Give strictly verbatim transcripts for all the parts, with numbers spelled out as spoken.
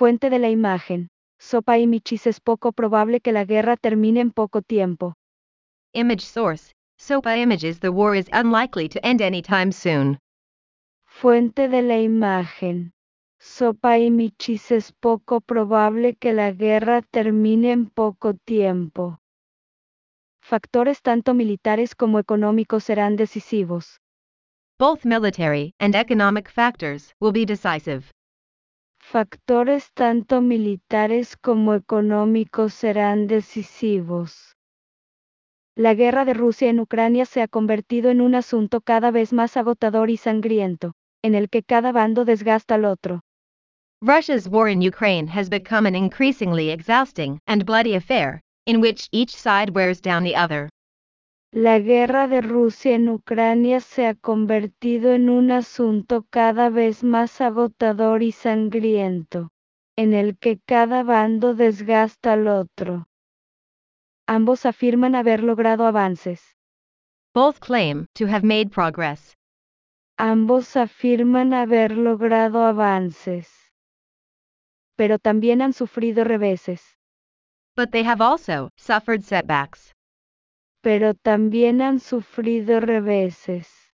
Fuente de la imagen. Sopa Images es poco probable que la guerra termine en poco tiempo. Image source. Sopa Images. The war is unlikely to end anytime soon. Fuente de la imagen. Sopa Images es poco probable que la guerra termine en poco tiempo. Factores tanto militares como económicos serán decisivos. Both military and economic factors will be decisive. Factores tanto militares como económicos serán decisivos. La guerra de Rusia en Ucrania se ha convertido en un asunto cada vez más agotador y sangriento, en el que cada bando desgasta al otro. Russia's war in Ukraine has become an increasingly exhausting and bloody affair, in which each side wears down the other. La guerra de Rusia en Ucrania se ha convertido en un asunto cada vez más agotador y sangriento, en el que cada bando desgasta al otro. Ambos afirman haber logrado avances. Both claim to have made progress. Ambos afirman haber logrado avances. Pero también han sufrido reveses. But they have also suffered setbacks. Pero también han sufrido reveses.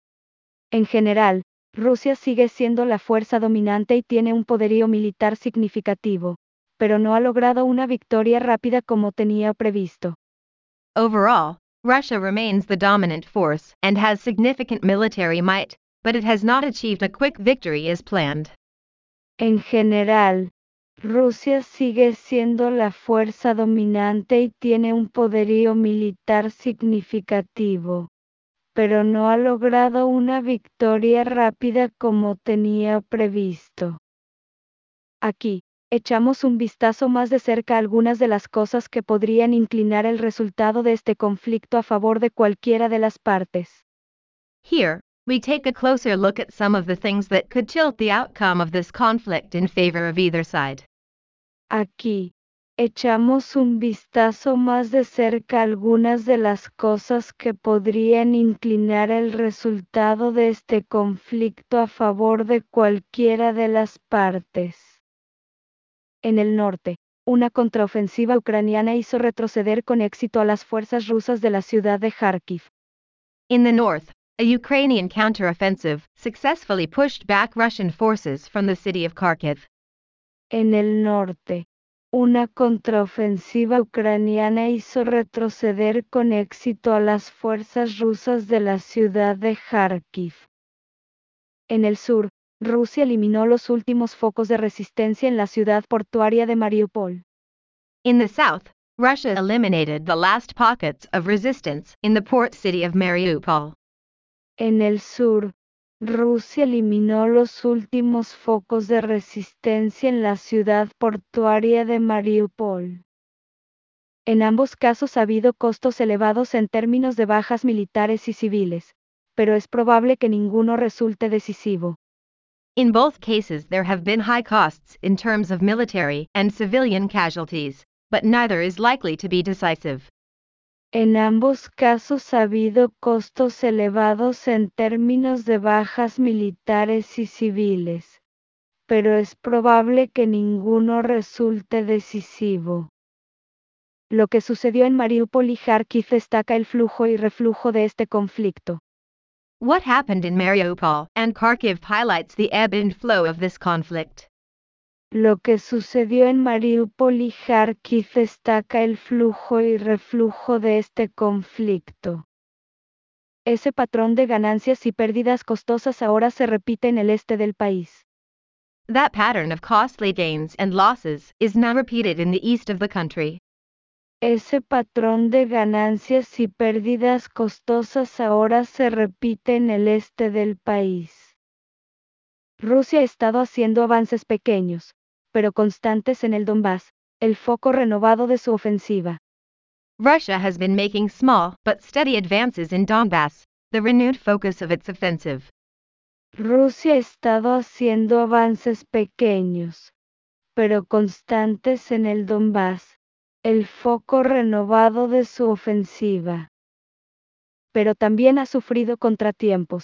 En general, Rusia sigue siendo la fuerza dominante y tiene un poderío militar significativo, pero no ha logrado una victoria rápida como tenía previsto. Overall, Russia remains the dominant force and has significant military might, but it has not achieved a quick victory as planned. En general, Rusia sigue siendo la fuerza dominante y tiene un poderío militar significativo, pero no ha logrado una victoria rápida como tenía previsto. Aquí, echamos un vistazo más de cerca a algunas de las cosas que podrían inclinar el resultado de este conflicto a favor de cualquiera de las partes. Here, we take a closer look at some of the things that could tilt the outcome of this conflict in favor of either side. Aquí, echamos un vistazo más de cerca a algunas de las cosas que podrían inclinar el resultado de este conflicto a favor de cualquiera de las partes. En el norte, una contraofensiva ucraniana hizo retroceder con éxito a las fuerzas rusas de la ciudad de Kharkiv. In the north, a Ukrainian counteroffensive successfully pushed back Russian forces from the city of Kharkiv. En el norte, una contraofensiva ucraniana hizo retroceder con éxito a las fuerzas rusas de la ciudad de Kharkiv. En el sur, Rusia eliminó los últimos focos de resistencia en la ciudad portuaria de Mariupol. In the south, Russia eliminated the last pockets of resistance in the port city of Mariupol. En el sur, Rusia eliminó los últimos focos de resistencia en la ciudad portuaria de Mariupol. En ambos casos ha habido costos elevados en términos de bajas militares y civiles, pero es probable que ninguno resulte decisivo. In both cases there have been high costs in terms of military and civilian casualties, but neither is likely to be decisive. En ambos casos ha habido costos elevados en términos de bajas militares y civiles, pero es probable que ninguno resulte decisivo. Lo que sucedió en Mariupol y Kharkiv destaca el flujo y reflujo de este conflicto. What happened in Mariupol and Kharkiv highlights the ebb and flow of this conflict. Lo que sucedió en Mariupol y Kharkiv destaca el flujo y reflujo de este conflicto. Ese patrón de ganancias y pérdidas costosas ahora se repite en el este del país. That pattern of costly gains and losses is now repeated in the east of the country. Ese patrón de ganancias y pérdidas costosas ahora se repite en el este del país. Rusia ha estado haciendo avances pequeños, pero constantes en el Donbass, el foco renovado de su ofensiva. Russia has been making small but steady advances in Donbass, the renewed focus of its offensive. Rusia ha estado haciendo avances pequeños, pero constantes en el Donbass, el foco renovado de su ofensiva. Pero también ha sufrido contratiempos,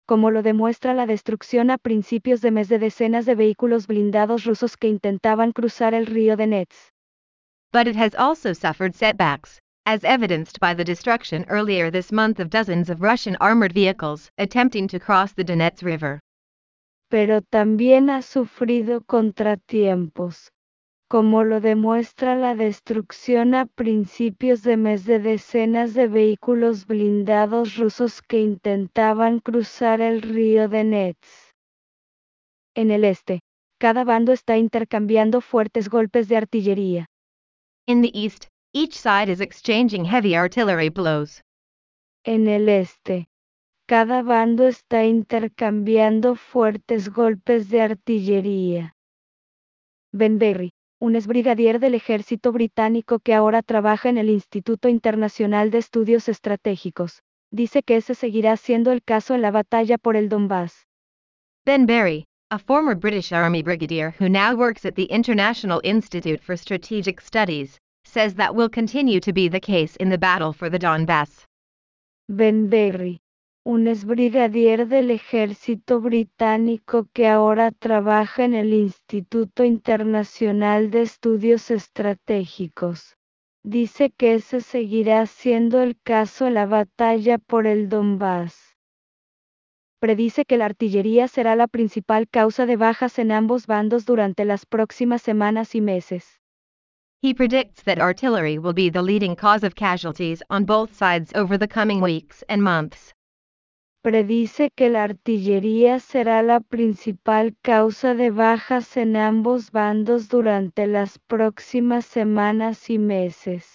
como lo demuestra la destrucción a principios de mes de decenas de vehículos blindados rusos que intentaban cruzar el río Donets. But it has also suffered setbacks, as evidenced by the destruction earlier this month of dozens of Russian armored vehicles attempting to cross the Donets River. Pero también ha sufrido contratiempos, como lo demuestra la destrucción a principios de mes de decenas de vehículos blindados rusos que intentaban cruzar el río Donets. En el este, cada bando está intercambiando fuertes golpes de artillería. In the east, each side is exchanging heavy artillery blows. En el este, cada bando está intercambiando fuertes golpes de artillería. Ben Berry, un exbrigadier del ejército británico que ahora trabaja en el Instituto Internacional de Estudios Estratégicos, dice que ese seguirá siendo el caso en la batalla por el Donbass. Ben Berry, a former British Army brigadier who now works at the International Institute for Strategic Studies, says that will continue to be the case in the battle for the Donbass. Ben Berry, un exbrigadier del ejército británico que ahora trabaja en el Instituto Internacional de Estudios Estratégicos, dice que ese seguirá siendo el caso en la batalla por el Donbass. Predice que la artillería será la principal causa de bajas en ambos bandos durante las próximas semanas y meses. He predicts that artillery will be the leading cause of casualties on both sides over the coming weeks and months. Predice que la artillería será la principal causa de bajas en ambos bandos durante las próximas semanas y meses.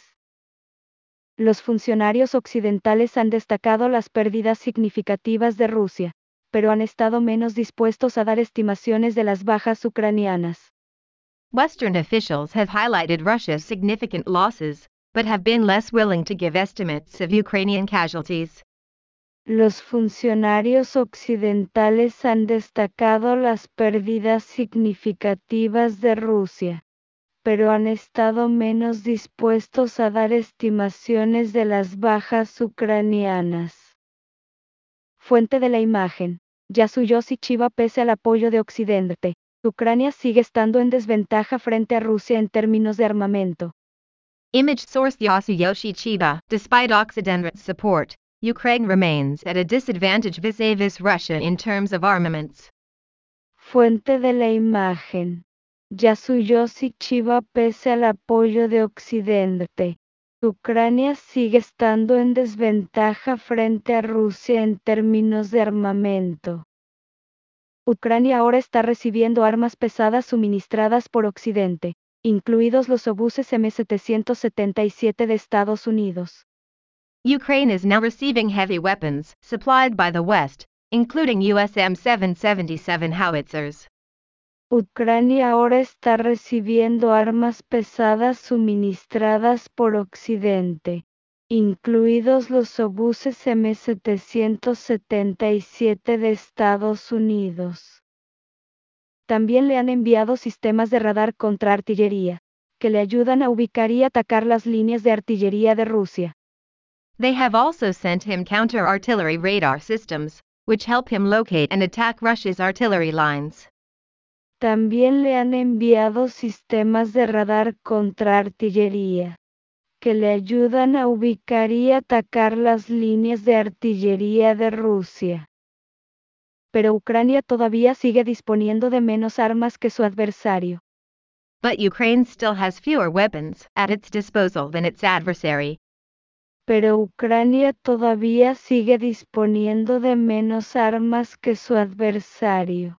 Los funcionarios occidentales han destacado las pérdidas significativas de Rusia, pero han estado menos dispuestos a dar estimaciones de las bajas ucranianas. Western officials have highlighted Russia's significant losses, but have been less willing to give estimates of Ukrainian casualties. Los funcionarios occidentales han destacado las pérdidas significativas de Rusia, pero han estado menos dispuestos a dar estimaciones de las bajas ucranianas. Fuente de la imagen: Yasuyoshi Chiba. Pese al apoyo de Occidente, Ucrania sigue estando en desventaja frente a Rusia en términos de armamento. Image source: Yasuyoshi Chiba. Despite Occidental support, Ukraine remains at a disadvantage vis-a-vis Russia in terms of armaments. Fuente de la imagen: Yasuyoshi Chiba. Pese al apoyo de Occidente, Ucrania sigue estando en desventaja frente a Rusia en términos de armamento. Ucrania ahora está recibiendo armas pesadas suministradas por Occidente, incluidos los obuses M setecientos setenta y siete de Estados Unidos. Ukraine is now receiving heavy weapons supplied by the West, including U S M seven seventy-seven howitzers. Ucrania ahora está recibiendo armas pesadas suministradas por Occidente, incluidos los obuses M setecientos setenta y siete de Estados Unidos. También le han enviado sistemas de radar contra artillería, que le ayudan a ubicar y atacar las líneas de artillería de Rusia. They have also sent him counter-artillery radar systems, which help him locate and attack Russia's artillery lines. También le han enviado sistemas de radar contra artillería, que le ayudan a ubicar y atacar las líneas de artillería de Rusia. Pero Ucrania todavía sigue disponiendo de menos armas que su adversario. But Ukraine still has fewer weapons at its disposal than its adversary. Pero Ucrania todavía sigue disponiendo de menos armas que su adversario.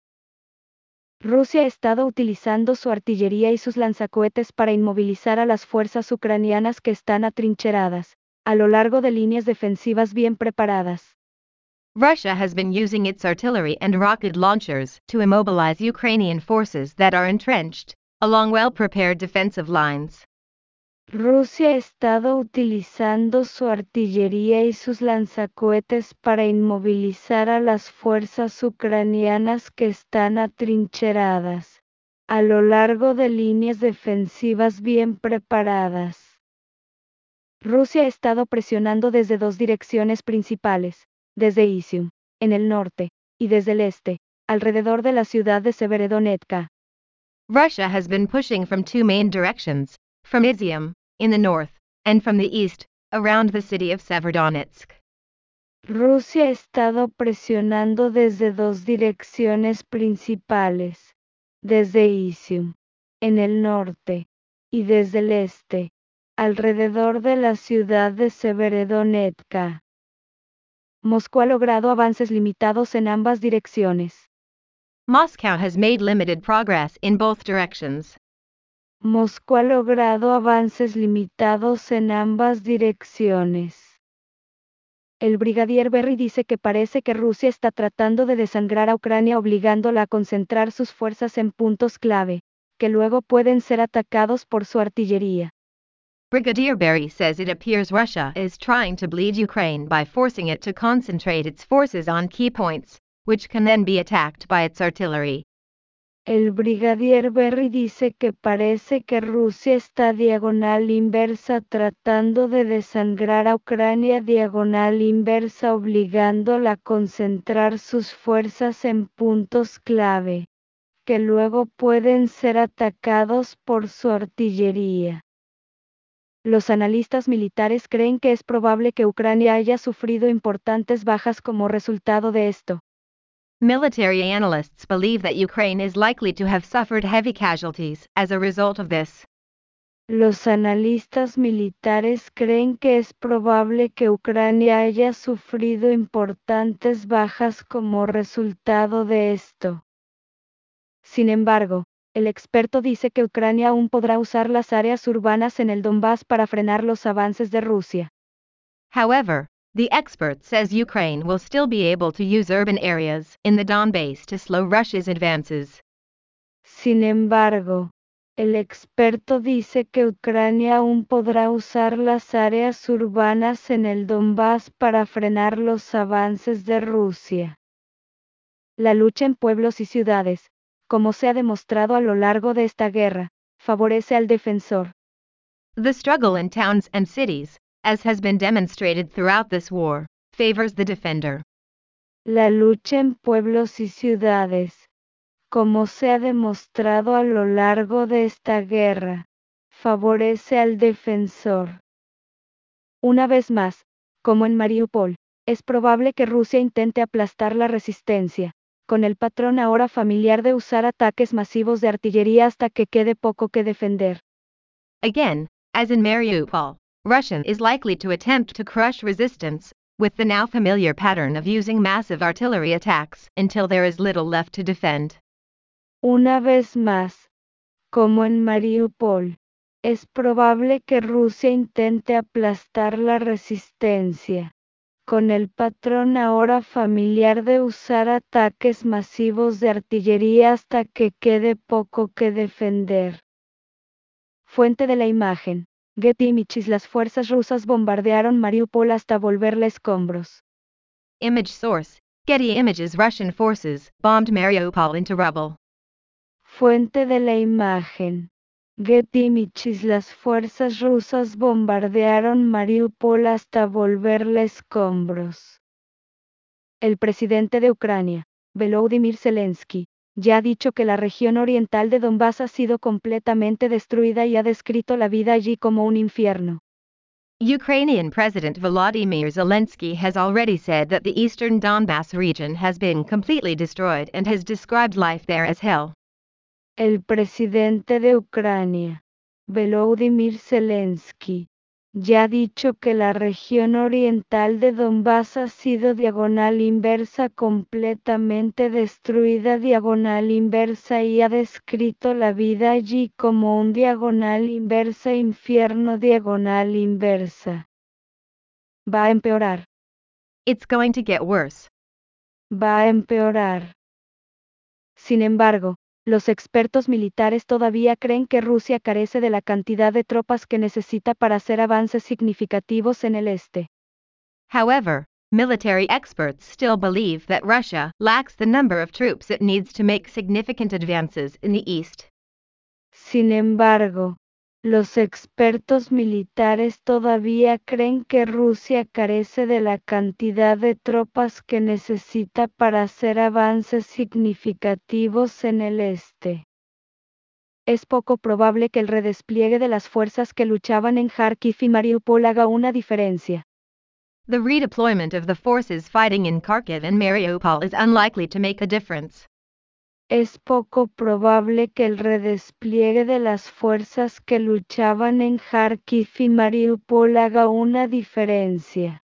Rusia ha estado utilizando su artillería y sus lanzacohetes para inmovilizar a las fuerzas ucranianas que están atrincheradas, a lo largo de líneas defensivas bien preparadas. Russia has been using its artillery and rocket launchers to immobilize Ukrainian forces that are entrenched along well-prepared defensive lines. Rusia ha estado utilizando su artillería y sus lanzacohetes para inmovilizar a las fuerzas ucranianas que están atrincheradas, a lo largo de líneas defensivas bien preparadas. Rusia ha estado presionando desde dos direcciones principales, desde Izium, en el norte, y desde el este, alrededor de la ciudad de Severodonetsk. Russia has been pushing from two main directions, from Izium, in the north, and from the east, around the city of Severodonetsk. Rusia ha estado presionando desde dos direcciones principales, desde Izium, en el norte, y desde el este, alrededor de la ciudad de Severodonetsk. Moscú ha logrado avances limitados en ambas direcciones. Moscow has made limited progress in both directions. Moscú ha logrado avances limitados en ambas direcciones. El brigadier Berry dice que parece que Rusia está tratando de desangrar a Ucrania obligándola a concentrar sus fuerzas en puntos clave, que luego pueden ser atacados por su artillería. Brigadier Berry says it appears Russia is trying to bleed Ukraine by forcing it to concentrate its forces on key points, which can then be attacked by its artillery. El brigadier Berry dice que parece que Rusia está diagonal inversa tratando de desangrar a Ucrania diagonal inversa obligándola a concentrar sus fuerzas en puntos clave, que luego pueden ser atacados por su artillería. Los analistas militares creen que es probable que Ucrania haya sufrido importantes bajas como resultado de esto. Military analysts believe that Ukraine is likely to have suffered heavy casualties as a result of this. Los analistas militares creen que es probable que Ucrania haya sufrido importantes bajas como resultado de esto. Sin embargo, el experto dice que Ucrania aún podrá usar las áreas urbanas en el Donbass para frenar los avances de Rusia. However, the expert says Ukraine will still be able to use urban areas in the Donbass to slow Russia's advances. Sin embargo, el experto dice que Ucrania aún podrá usar las áreas urbanas en el Donbass para frenar los avances de Rusia. La lucha en pueblos y ciudades, como se ha demostrado a lo largo de esta guerra, favorece al defensor. The struggle in towns and cities, as has been demonstrated throughout this war, favors the defender. La lucha en pueblos y ciudades, como se ha demostrado a lo largo de esta guerra, favorece al defensor. Una vez más, como en Mariupol, es probable que Rusia intente aplastar la resistencia, con el patrón ahora familiar de usar ataques masivos de artillería hasta que quede poco que defender. Again, as in Mariupol, Russia is likely to attempt to crush resistance, with the now familiar pattern of using massive artillery attacks until there is little left to defend. Una vez más, como en Mariupol, es probable que Rusia intente aplastar la resistencia, con el patrón ahora familiar de usar ataques masivos de artillería hasta que quede poco que defender. Fuente de la imagen: Getty Images. Las fuerzas rusas bombardearon Mariupol hasta volverla escombros. Image source: Getty Images. Russian forces bombed Mariupol into rubble. Fuente de la imagen: Getty Images. Las fuerzas rusas bombardearon Mariupol hasta volverla escombros. El presidente de Ucrania, Volodymyr Zelensky, ya ha dicho que la región oriental de Donbass ha sido completamente destruida y ha descrito la vida allí como un infierno. Ukrainian President Volodymyr Zelensky has already said that the eastern Donbass region has been completely destroyed and has described life there as hell. El presidente de Ucrania, Volodymyr Zelensky, ya ha dicho que la región oriental de Donbass ha sido diagonal inversa completamente destruida diagonal inversa y ha descrito la vida allí como un diagonal inversa infierno diagonal inversa. Va a empeorar. It's going to get worse. Va a empeorar. Sin embargo, los expertos militares todavía creen que Rusia carece de la cantidad de tropas que necesita para hacer avances significativos en el este. However, military experts still believe that Russia lacks the number of troops it needs to make significant advances in the east. Sin embargo, Los expertos militares todavía creen que Rusia carece de la cantidad de tropas que necesita para hacer avances significativos en el este. Es poco probable que el redespliegue de las fuerzas que luchaban en Kharkiv y Mariupol haga una diferencia. The redeployment of the forces fighting in Kharkiv and Mariupol is unlikely to make a difference. Es poco probable que el redespliegue de las fuerzas que luchaban en Kharkiv y Mariupol haga una diferencia.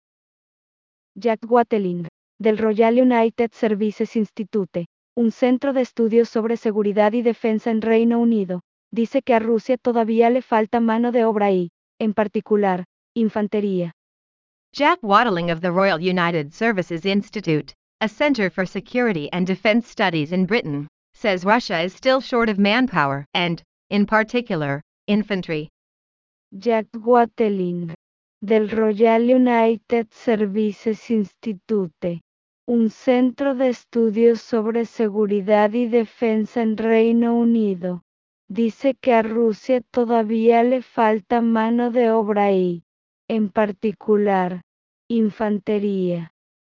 Jack Watling, del Royal United Services Institute, un centro de estudios sobre seguridad y defensa en Reino Unido, dice que a Rusia todavía le falta mano de obra y, en particular, infantería. Jack Watling of the Royal United Services Institute, a Center for Security and Defense Studies in Britain, says Russia is still short of manpower and, in particular, infantry. Jack Watling, del Royal United Services Institute, un centro de estudios sobre seguridad y defensa en Reino Unido, dice que a Rusia todavía le falta mano de obra y, en particular, infantería.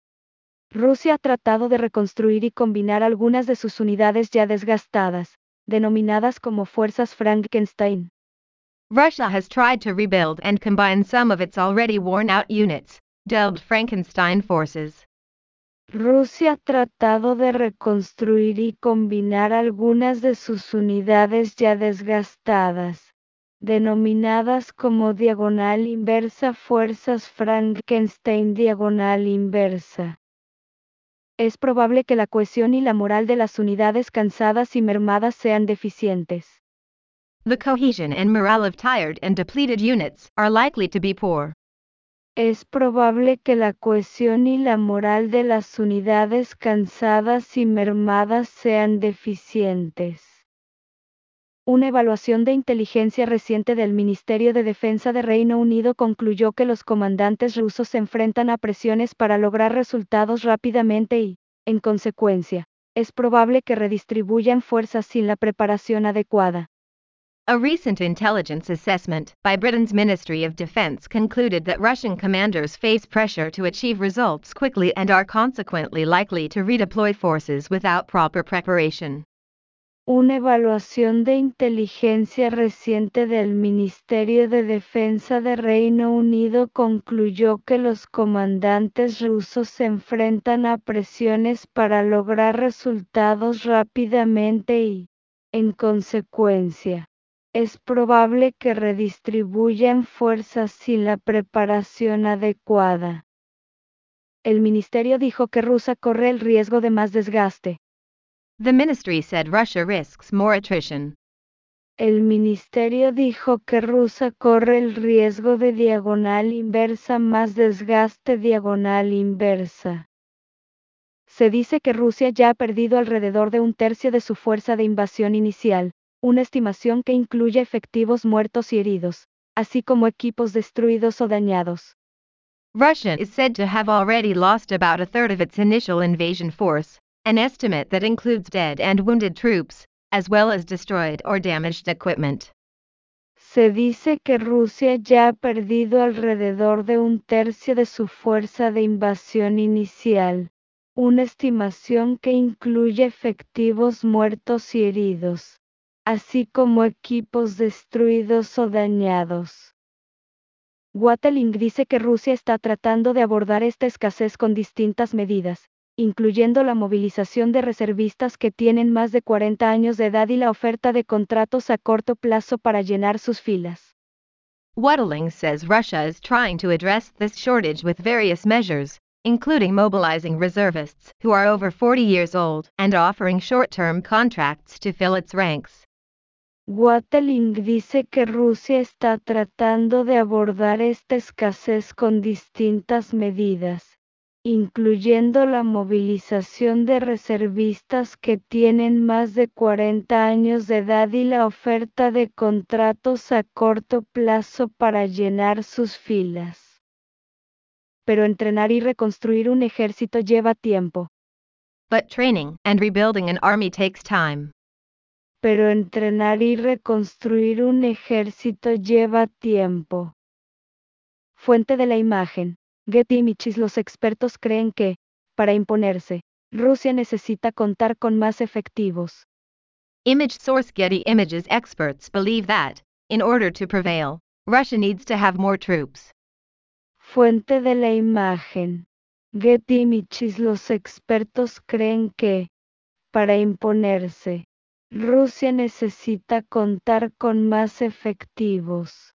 Rusia ha tratado de reconstruir y combinar algunas de sus unidades ya desgastadas, denominadas como fuerzas Frankenstein. Russia has tried to rebuild and combine some of its already worn-out units, dubbed Frankenstein forces. Rusia ha tratado de reconstruir y combinar algunas de sus unidades ya desgastadas, denominadas como diagonal inversa fuerzas Frankenstein diagonal inversa. Es probable que la cohesión y la moral de las unidades cansadas y mermadas sean deficientes. The cohesion and morale of tired and depleted units are likely to be poor. Es probable que la cohesión y la moral de las unidades cansadas y mermadas sean deficientes. Una evaluación de inteligencia reciente del Ministerio de Defensa de Reino Unido concluyó que los comandantes rusos se enfrentan a presiones para lograr resultados rápidamente y, en consecuencia, es probable que redistribuyan fuerzas sin la preparación adecuada. A recent intelligence assessment by Britain's Ministry of Defense concluded that Russian commanders face pressure to achieve results quickly and are consequently likely to redeploy forces without proper preparation. Una evaluación de inteligencia reciente del Ministerio de Defensa de Reino Unido concluyó que los comandantes rusos se enfrentan a presiones para lograr resultados rápidamente y, en consecuencia, es probable que redistribuyan fuerzas sin la preparación adecuada. El ministerio dijo que Rusia corre el riesgo de más desgaste. The ministry said Russia risks more attrition. El ministerio dijo que Rusia corre el riesgo de diagonal inversa más desgaste diagonal inversa. Se dice que Rusia ya ha perdido alrededor de un tercio de su fuerza de invasión inicial, una estimación que incluye efectivos muertos y heridos, así como equipos destruidos o dañados. Russia is said to have already lost about a third of its initial invasion force, an estimate that includes dead and wounded troops, as well as destroyed or damaged equipment. Se dice que Rusia ya ha perdido alrededor de un tercio de su fuerza de invasión inicial, una estimación que incluye efectivos muertos y heridos, así como equipos destruidos o dañados. Watling dice que Rusia está tratando de abordar esta escasez con distintas medidas, incluyendo la movilización de reservistas que tienen más de cuarenta años de edad y la oferta de contratos a corto plazo para llenar sus filas. Watling says Russia is trying to address this shortage with various measures, including mobilizing reservists who are over forty years old and offering short-term contracts to fill its ranks. Watling dice que Rusia está tratando de abordar esta escasez con distintas medidas, incluyendo la movilización de reservistas que tienen más de cuarenta años de edad y la oferta de contratos a corto plazo para llenar sus filas. Pero entrenar y reconstruir un ejército lleva tiempo. But training and rebuilding an army takes time. pero entrenar y reconstruir un ejército lleva tiempo. Fuente de la imagen. Getty Images. Los expertos creen que, para imponerse, Rusia necesita contar con más efectivos. Image source. Getty Images. Experts believe that, in order to prevail, Russia needs to have more troops. Fuente de la imagen. Getty Images. Los expertos creen que, para imponerse, Rusia necesita contar con más efectivos.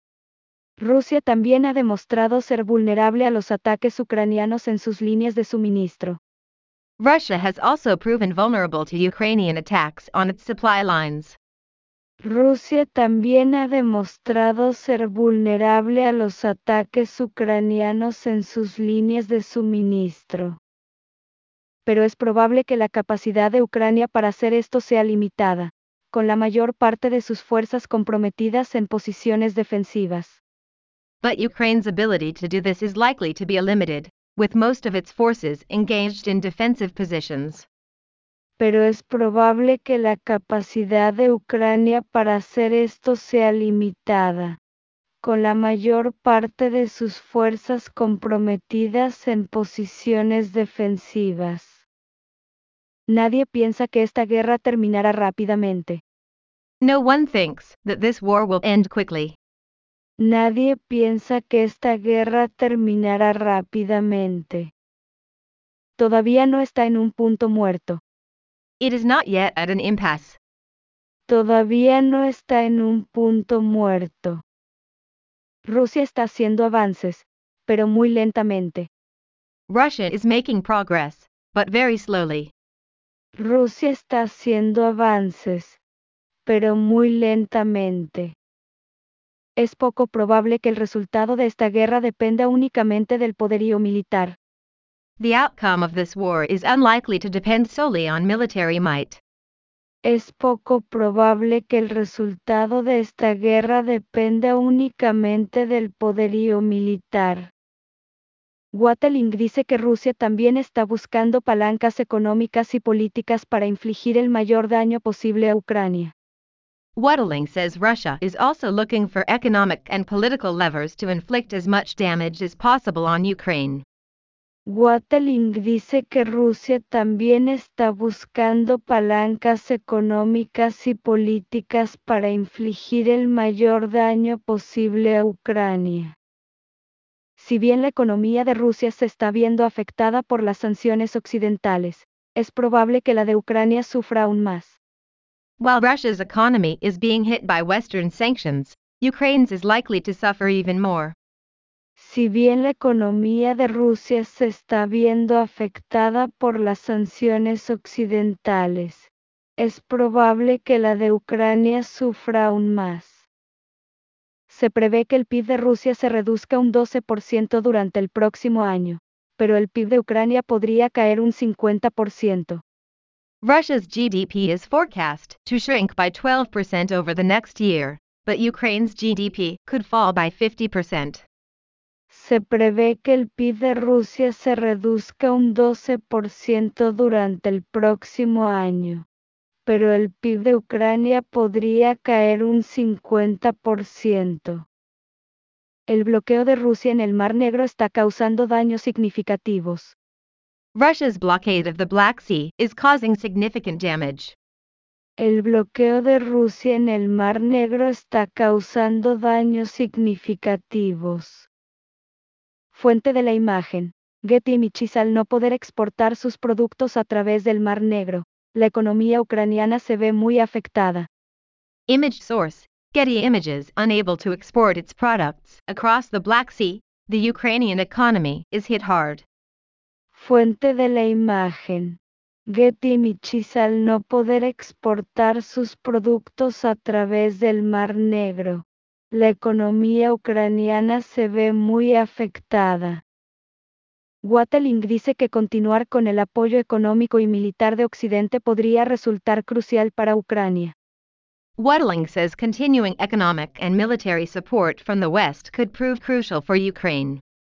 Rusia también ha demostrado ser vulnerable a los ataques ucranianos en sus líneas de suministro. Russia has also proven vulnerable to Ukrainian attacks on its supply lines. Rusia también ha demostrado ser vulnerable a los ataques ucranianos en sus líneas de suministro. Pero es probable que la capacidad de Ucrania para hacer esto sea limitada, con la mayor parte de sus fuerzas comprometidas en posiciones defensivas. But Ukraine's ability to do this is likely to be limited, with most of its forces engaged in defensive positions. Pero es probable que la capacidad de Ucrania para hacer esto sea limitada, con la mayor parte de sus fuerzas comprometidas en posiciones defensivas. Nadie piensa que esta guerra terminará rápidamente. No one thinks that this war will end quickly. Nadie piensa que esta guerra terminará rápidamente. Todavía no está en un punto muerto. It is not yet at an impasse. Todavía no está en un punto muerto. Rusia está haciendo avances, pero muy lentamente. Russia is making progress, but very slowly. Rusia está haciendo avances, pero muy lentamente. Es poco probable que el resultado de esta guerra dependa únicamente del poderío militar. The outcome of this war is unlikely to depend solely on military might. Es poco probable que el resultado de esta guerra dependa únicamente del poderío militar. Watling dice que Rusia también está buscando palancas económicas y políticas para infligir el mayor daño posible a Ucrania. Watling says Russia is also looking for economic and political levers to inflict as much damage as possible on Ukraine. Watling dice que Rusia también está buscando palancas económicas y políticas para infligir el mayor daño posible a Ucrania. Si bien la economía de Rusia se está viendo afectada por las sanciones occidentales, es probable que la de Ucrania sufra aún más. While Russia's economy is being hit by Western sanctions, Ukraine's is likely to suffer even more. Si bien la economía de Rusia se está viendo afectada por las sanciones occidentales, es probable que la de Ucrania sufra aún más. Se prevé que el P I B de Rusia se reduzca un doce por ciento durante el próximo año, pero el P I B de Ucrania podría caer un cincuenta por ciento. Russia's G D P is forecast to shrink by twelve percent over the next year, but Ukraine's G D P could fall by fifty percent. Se prevé que el P I B de Rusia se reduzca un doce por ciento durante el próximo año, pero el P I B de Ucrania podría caer un cincuenta por ciento. El bloqueo de Rusia en el Mar Negro está causando daños significativos. Russia's blockade of the Black Sea is causing significant damage. El bloqueo de Rusia en el Mar Negro está causando daños significativos. Fuente de la imagen. Getty Images. Al no poder exportar sus productos a través del Mar Negro, la economía ucraniana se ve muy afectada. Image source, Getty Images. Unable to export its products across the Black Sea, the Ukrainian economy is hit hard. Fuente de la imagen. Getty Images. Al no poder exportar sus productos a través del Mar Negro, la economía ucraniana se ve muy afectada. Watling dice que continuar con el apoyo económico y militar de Occidente podría resultar crucial para Ucrania. Watling says continuing economic and military support from the West could prove crucial for Ukraine.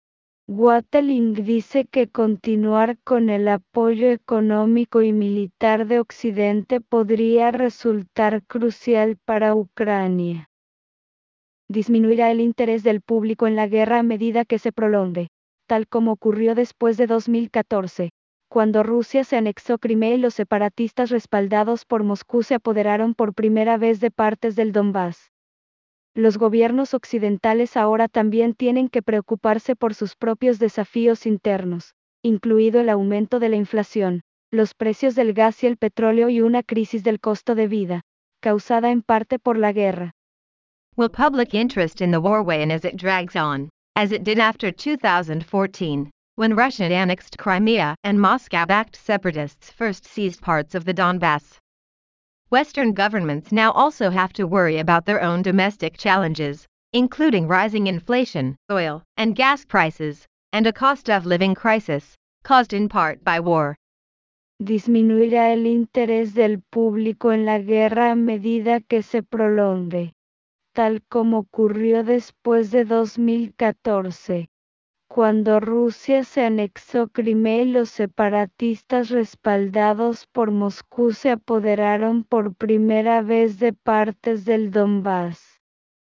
Watling dice que continuar con el apoyo económico y militar de Occidente podría resultar crucial para Ucrania. Disminuirá el interés del público en la guerra a medida que se prolongue, tal como ocurrió después de dos mil catorce, cuando Rusia se anexó Crimea y los separatistas respaldados por Moscú se apoderaron por primera vez de partes del Donbass. Los gobiernos occidentales ahora también tienen que preocuparse por sus propios desafíos internos, incluido el aumento de la inflación, los precios del gas y el petróleo y una crisis del costo de vida, causada en parte por la guerra. Will public interest in the war wane as it drags on, as it did after two thousand fourteen, when Russia annexed Crimea and Moscow-backed separatists first seized parts of the Donbass? Western governments now also have to worry about their own domestic challenges, including rising inflation, oil and gas prices, and a cost of living crisis, caused in part by war. Disminuirá el interés del público en la guerra a medida que se prolongue, tal como ocurrió después de dos mil catorce, cuando Rusia se anexó Crimea y los separatistas respaldados por Moscú se apoderaron por primera vez de partes del Donbass.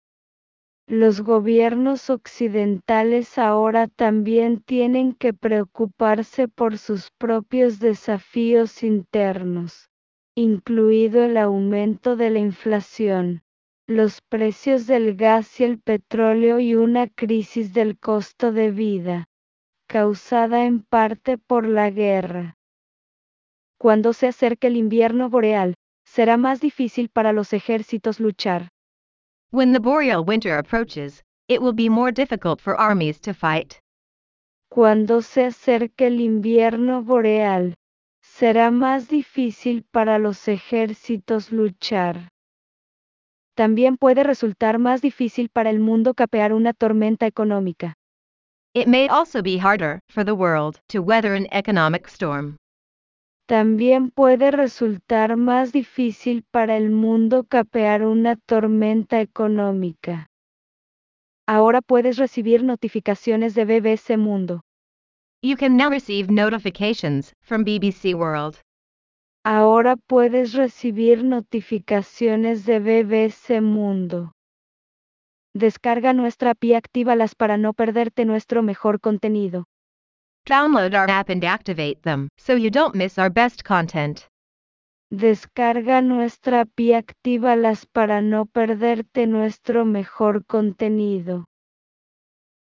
Los gobiernos occidentales ahora también tienen que preocuparse por sus propios desafíos internos, incluido el aumento de la inflación, los precios del gas y el petróleo y una crisis del costo de vida, causada en parte por la guerra. Cuando se acerque el invierno boreal, será más difícil para los ejércitos luchar. When the boreal winter approaches, it will be more difficult for armies to fight. Cuando se acerque el invierno boreal, será más difícil para los ejércitos luchar. También puede resultar más difícil para el mundo capear una tormenta económica. It may also be harder for the world to weather an economic storm. También puede resultar más difícil para el mundo capear una tormenta económica. Ahora puedes recibir notificaciones de B B C Mundo. You can now receive notifications from B B C World. Ahora puedes recibir notificaciones de B B C Mundo. Descarga nuestra app y actívalas para no perderte nuestro mejor contenido. Download our app and activate them so you don't miss our best content. Descarga nuestra app y actívalas para no perderte nuestro mejor contenido.